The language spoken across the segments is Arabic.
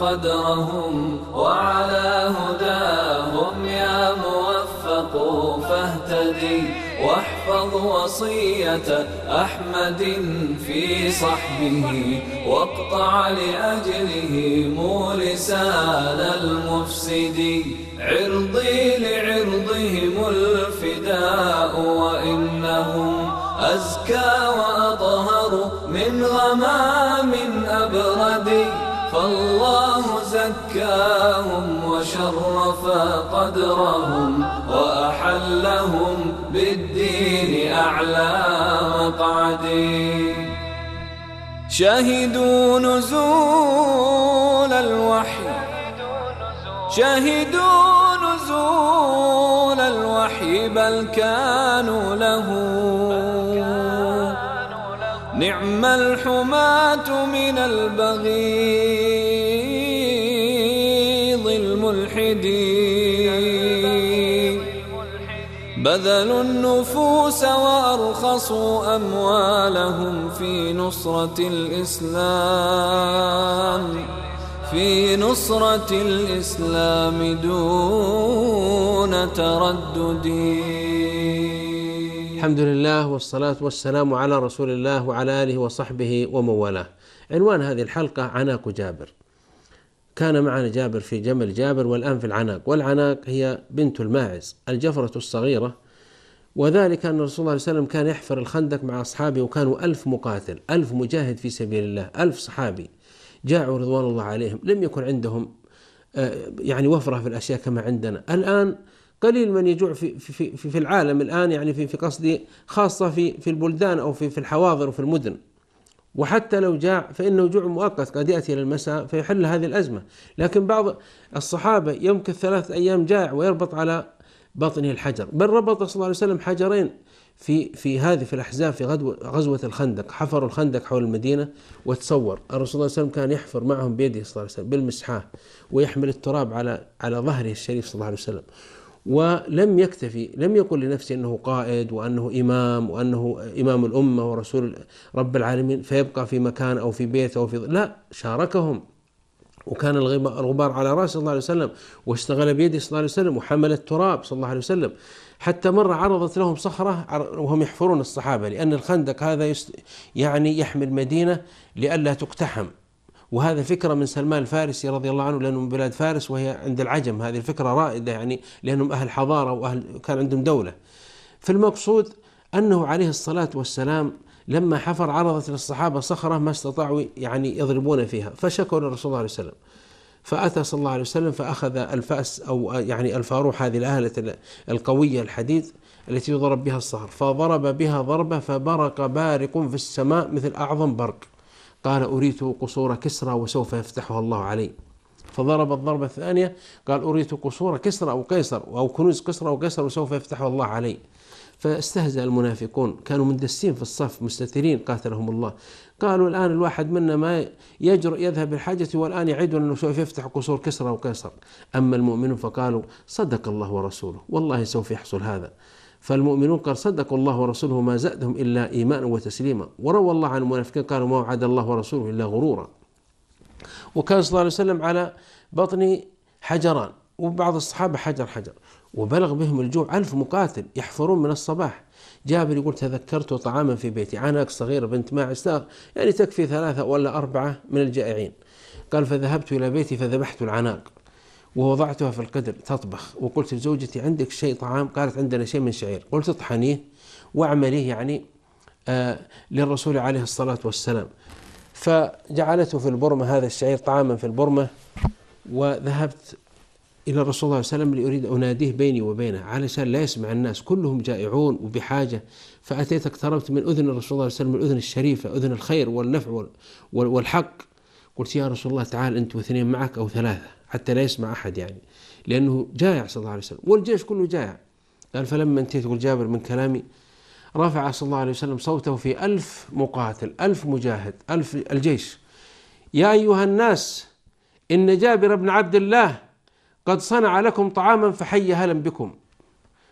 قدرهم وعلى هداهم يا موفق فاهتدي، واحفظ وصية أحمد في صحبه، واقطع لأجلهم لسان المفسد. عرضي لعرضهم الفداء، وإنهم أزكى وأطهر من غمام أبرد، فالله زكاهم وشرف قدرهم، وأحلهم بالدين أعلى مقعد. شهدوا نزول الوحي، شهدوا نزول الوحي، بل كانوا له نعم الحماة من البغيض الملحدين. بذلوا النفوس وأرخصوا أموالهم في نصرة الإسلام، في نصرة الإسلام دون تردد. الحمد لله والصلاة والسلام على رسول الله وعلى آله وصحبه ومن والاه. عنوان هذه الحلقة عناق جابر. كان معنا جابر في جمل جابر، والآن في العناق. والعناق هي بنت الماعز الجفرة الصغيرة، وذلك أن الرسول صلى الله عليه وسلم كان يحفر الخندق مع أصحابه، وكانوا 1000 مقاتل، 1000 مجاهد في سبيل الله، 1000 صحابي جاءوا رضوان الله عليهم. لم يكن عندهم يعني وفرة في الأشياء كما عندنا الآن. قليل من يجوع في العالم الآن، يعني في قصدي خاصة في البلدان أو في الحواضر وفي المدن. وحتى لو جاع فإنه جوع مؤقت قد يأتي إلى المساء فيحل هذه الأزمة. لكن بعض الصحابة يمكث 3 أيام جائع ويربط على بطنه الحجر، بل ربط صلى الله عليه وسلم حجرين في الأحزاب في غزوة الخندق. حفروا الخندق حول المدينة، وتصور الرسول صلى الله عليه وسلم كان يحفر معهم بيده صلى الله عليه وسلم بالمسحاه، ويحمل التراب على ظهره الشريف صلى الله عليه وسلم. ولم يكتفي، لم يقل لنفسه أنه قائد وأنه إمام وأنه إمام الأمة ورسول رب العالمين فيبقى في مكان أو في بيت أو لا، شاركهم. وكان الغبار على رأسه صلى الله عليه وسلم، واشتغل بيده صلى الله عليه وسلم، وحمل التراب صلى الله عليه وسلم. حتى مرة عرضت لهم صخرة وهم يحفرون الصحابة، لأن الخندق هذا يعني يحمي المدينة لئلا تقتحم. وهذا فكرة من سلمان الفارسي رضي الله عنه، لأنه من بلاد فارس وهي عند العجم. هذه الفكرة رائدة، يعني لأنهم أهل حضارة وأهل كان عندهم دولة. فالمقصود أنه عليه الصلاة والسلام لما حفر عرضت للصحابة صخرة ما استطاعوا يعني يضربون فيها، فشكوا للرسول صلى الله عليه وسلم. فأتى صلى الله عليه وسلم فأخذ الفأس أو يعني الفاروح، هذه الآلة القوية الحديد التي يضرب بها الصخر، فضرب بها ضربة فبرق بارق في السماء مثل أعظم برق. قال: أريت قصور كسرى وسوف يفتحها الله علي. فضرب الضربة الثانية قال: أريت قصور كسرى أو قيصر أو كنوز كسرى وقيصر وسوف يفتحها الله علي. فاستهزأ المنافقون، كانوا مندسين في الصف مستترين قاتلهم الله. قالوا: الآن الواحد منا ما يجرؤ يذهب بالحاجة، والآن يعدون أنه سوف يفتح قصور كسرى وقيصر. أما المؤمنون فقالوا: صدق الله ورسوله، والله سوف يحصل هذا. فالمؤمنون قال: صدق الله ورسوله ما زادهم إلا إيمانا وتسليما. وروى الله عن المنافقين قالوا: ما وعد الله ورسوله إلا غرورا. وكان صلى الله عليه وسلم على بطن حجران، وبعض الصحابة حجر. وبلغ بهم الجوع، 1000 مقاتل يحفرون من الصباح. جابر يقول: تذكرت طعاما في بيتي، عناق صغيرة بنت ماعز يعني تكفي 3 ولا 4 من الجائعين. قال: فذهبت إلى بيتي فذبحت العناق ووضعتها في القدر تطبخ، وقلت لزوجتي: عندك شيء طعام؟ قالت: عندنا شيء من شعير. قلت: اطحنيه واعمليه يعني للرسول عليه الصلاة والسلام. فجعلته في البرمة، هذا الشعير طعاما في البرمة. وذهبت إلى الرسول صلى الله عليه وسلم لأريد أناديه بيني وبينه علشان لا يسمع الناس، كلهم جائعون وبحاجة. فأتيت اقتربت من أذن الرسول صلى الله عليه وسلم، الأذن الشريفة، أذن الخير والنفع والحق. قلت: يا رسول الله، تعال أنت و2 معك أو 3 حتى لا يسمع أحد، يعني لأنه جائع صلى الله عليه وسلم والجيش كله جائع. قال: فلما انتهيت، يقول جابر، من كلامي رفع صلى الله عليه وسلم صوته في 1000 مقاتل، 1000 مجاهد، 1000 الجيش: يا أيها الناس، إن جابر بن عبد الله قد صنع لكم طعاما فحي هلا بكم.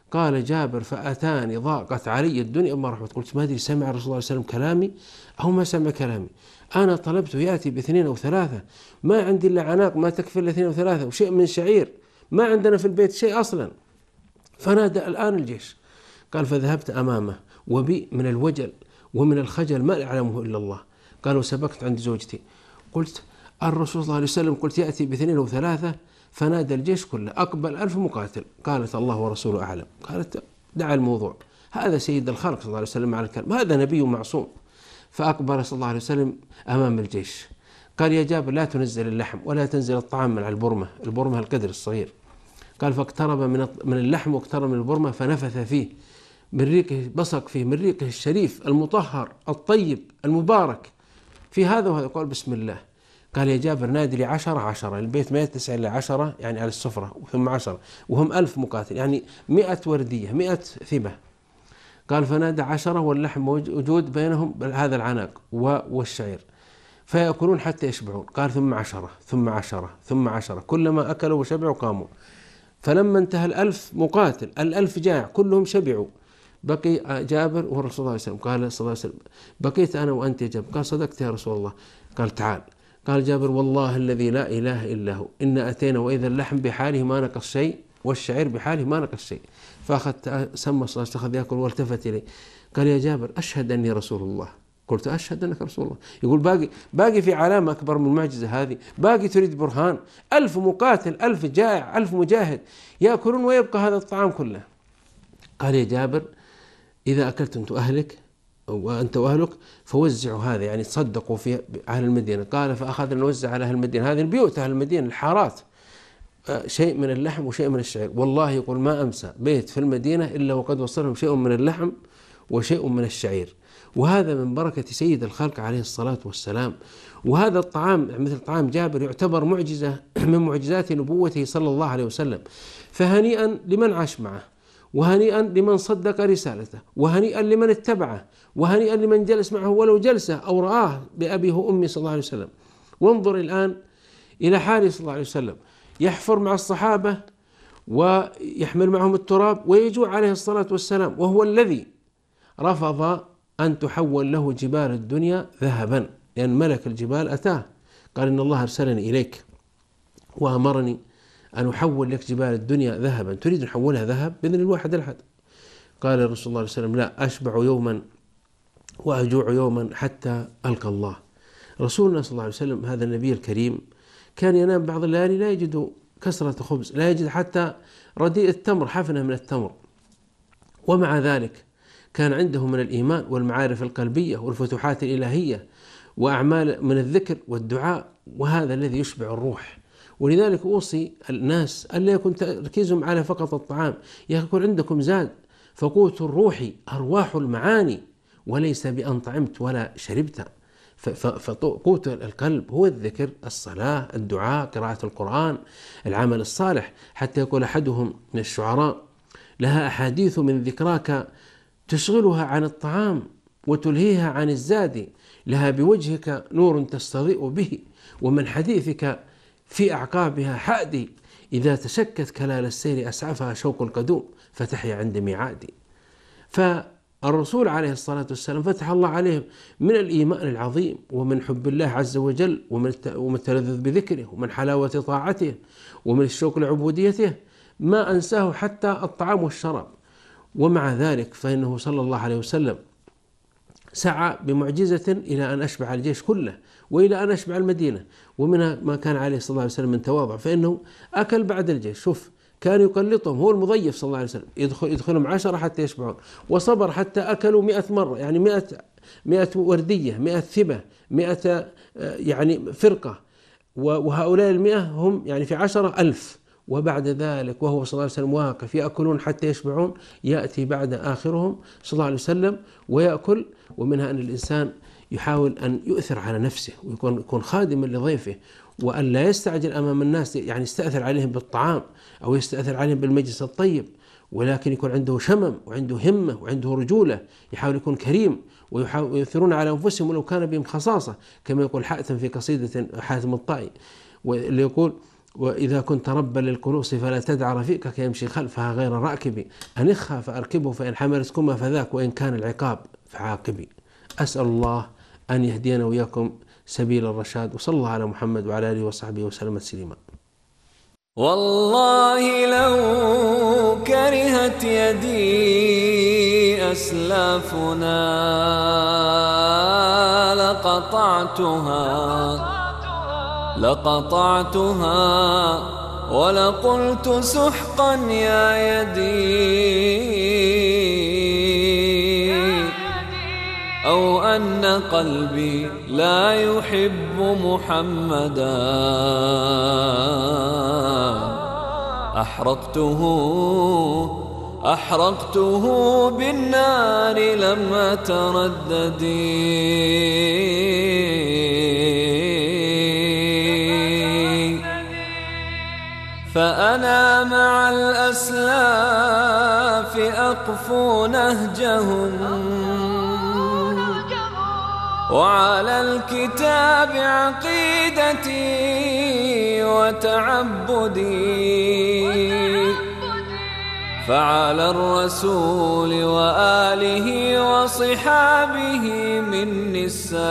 قال جابر فأتاني ضاقت علي الدنيا ما رحمت. قلت ما أدري سمع الرسول صلى الله عليه وسلم كلامي أو ما سمع كلامي. أنا طلبته يأتي باثنين أو ثلاثة، ما عندي إلا عناق ما تكفي الاثنين أو ثلاثة وشيء من شعير، ما عندنا في البيت شيء أصلا. فنادى الآن الجيش. قال فذهبت أمامه وبي من الوجل ومن الخجل ما يعلمه إلا الله. قال وسبقت عند زوجتي. قلت الرسول صلى الله عليه وسلم قلت يأتي باثنين أو ثلاثة، فنادى الجيش كله أقبل 1000 مقاتل. قالت الله ورسوله أعلم. قالت دع الموضوع، هذا سيد الخلق صلى الله عليه وسلم على الكلام، هذا نبي معصوم. فأقبل صلى الله عليه وسلم أمام الجيش. قال يا جابر لا تنزل اللحم ولا تنزل الطعام من على البرمة القدر الصغير. قال فاقترب من اللحم واقترب من البرمة فنفث فيه من ريقه، بصق فيه من ريقه الشريف المطهر الطيب المبارك في هذا وهذا. قال بسم الله. قال يا جابر نادي لي 10 البيت ما يتسع إلا 10 يعني على السفرة ثم 10 وهم 1000 مقاتل يعني 100 وردية 100 ثبة. قال فنادى 10 واللحم موجود بينهم هذا العناق والشعير فيأكلون حتى يشبعون. قال ثم 10 ثم 10 ثم 10 كلما أكلوا وشبعوا قاموا. فلما انتهى 1000 مقاتل 1000 جائع كلهم شبعوا، بقي جابر والرسول صلى الله عليه وسلم. قال صلى الله عليه وسلم بقيت أنا وأنت يا جابر. قال صدقت يا رسول الله. قال تعال. قال جابر والله الذي لا إله إلا هو إن أتينا وإذا اللحم بحاله ما نقص شيء والشعير بحاله ما نقص شيء. فأخذت سمى صلى الله عليه يأكل والتفت إلي. قال يا جابر أشهد أني رسول الله. قلت أشهد أنك رسول الله. يقول باقي في علامة أكبر من المعجزة هذه، باقي تريد برهان. 1000 مقاتل 1000 جائع 1000 مجاهد يأكلون ويبقى هذا الطعام كله. قال يا جابر إذا أكلت أنت أهلك وأنت وأهلك فوزعوا هذا يعني تصدقوا في أهل المدينة. قال فأخذنا نوزع على أهل المدينة، هذه البيوت أهل المدينة الحارات، شيء من اللحم وشيء من الشعير. والله يقول ما أمسى بيت في المدينة إلا وقد وصلهم شيء من اللحم وشيء من الشعير. وهذا من بركة سيد الخلق عليه الصلاة والسلام. وهذا الطعام مثل طعام جابر يعتبر معجزة من معجزات نبوته صلى الله عليه وسلم. فهنيئا لمن عاش معه، وهنيئا لمن صدق رسالته، وهنيئا لمن اتبعه، وهنيئا لمن جلس معه ولو جلسة أو رآه بأبيه وأمي صلى الله عليه وسلم. وانظر الآن إلى حاله صلى الله عليه وسلم يحفر مع الصحابة ويحمل معهم التراب ويجوع عليه الصلاة والسلام، وهو الذي رفض أن تحول له جبال الدنيا ذهبا، لأن ملك الجبال أتاه قال إن الله أرسلني إليك وأمرني أن أحول لك جبال الدنيا ذهبا، تريد أن أحولها ذهب بإذن الواحد الأحد. قال الرسول صلى الله عليه وسلم لا، أشبع يوما وأجوع يوما حتى ألقى الله. رسولنا صلى الله عليه وسلم هذا النبي الكريم كان ينام بعض الليالي لا يجد كسرة خبز، لا يجد حتى رديء التمر، حفنة من التمر، ومع ذلك كان عنده من الإيمان والمعارف القلبية والفتوحات الإلهية وأعمال من الذكر والدعاء، وهذا الذي يشبع الروح. ولذلك أوصي الناس ألا يكون تركيزهم على فقط الطعام، يكون عندكم زاد، فقوت الروح أرواح المعاني وليس بأن طعمت ولا شربت. فقوت القلب هو الذكر، الصلاة، الدعاء، قراءة القرآن، العمل الصالح. حتى يقول أحدهم من الشعراء لها أحاديث من ذكراك تشغلها عن الطعام وتلهيها عن الزاد، لها بوجهك نور تستضيء به ومن حديثك في أعقابها حادي، إذا تشكت كلال السير أسعفها شوق القدوم فتحيا عند ميعادي. فالرسول عليه الصلاة والسلام فتح الله عليه من الإيمان العظيم ومن حب الله عز وجل ومن التلذذ بذكره ومن حلاوة طاعته ومن الشوق لعبوديته ما أنساه حتى الطعام والشراب. ومع ذلك فإنه صلى الله عليه وسلم سعى بمعجزة إلى أن أشبع الجيش كله وإلى أن أشبع المدينة، ومنها ما كان عليه صلى الله عليه وسلم من تواضع، فإنه أكل بعد الجيش. شوف كان يقلطهم، هو المضيف صلى الله عليه وسلم، يدخلهم 10 حتى يشبعون، وصبر حتى أكلوا 100 مرة، يعني 100 وردية، 100 ثبة، 100 يعني فرقة، وهؤلاء 100 هم يعني في 10,000. وبعد ذلك وهو صلى الله عليه وسلم واقف يأكلون حتى يشبعون، يأتي بعد آخرهم صلى الله عليه وسلم ويأكل. ومنها أن الإنسان يحاول أن يؤثر على نفسه ويكون خادما لضيفه، وأن لا يستعجل أمام الناس، يعني يستأثر عليهم بالطعام أو يستأثر عليهم بالمجلس الطيب، ولكن يكون عنده شمم وعنده همة وعنده رجولة، يحاول يكون كريم ويؤثرون على أنفسهم ولو كان بهم خصاصة، كما يقول حاتم في قصيدة حاتم الطائي، واللي يقول وإذا كنت ربا للكلوس فلا تدع رفيقك يمشي خلفها غير راكب، أنخها فأركبه فإن حملتكما فذاك وإن كان العقاب فعاقبي. أسأل الله أن يهدينا وإياكم سبيل الرشاد، وصلى الله على محمد وعلى آله وصحبه وسلم تسليما. والله لو كرهت يدي أسلافنا لقطعتها ولقلت سحقا يا يدي، أو أن قلبي لا يحب محمدا أحرقته بالنار لم أتردد، فأنا مع الأسلاف أقفو نهجهم، وعلى الكتاب عقيدتي وتعبدي، فعلى الرسول وآله وصحابه مني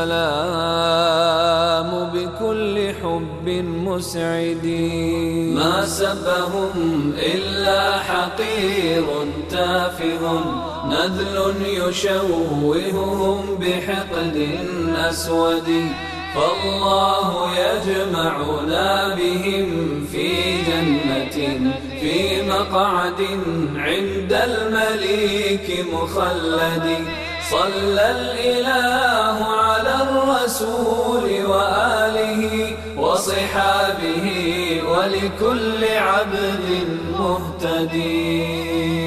السلام بكل حب مسعد. ما سبهم إلا حقير تافه، نذل يشوههم بحقد أسود، فالله يجمعنا بهم في جنة في مقعد عند المليك مخلد. صلى الإله على الرسول وآله وصحابه ولكل عبد مهتدي.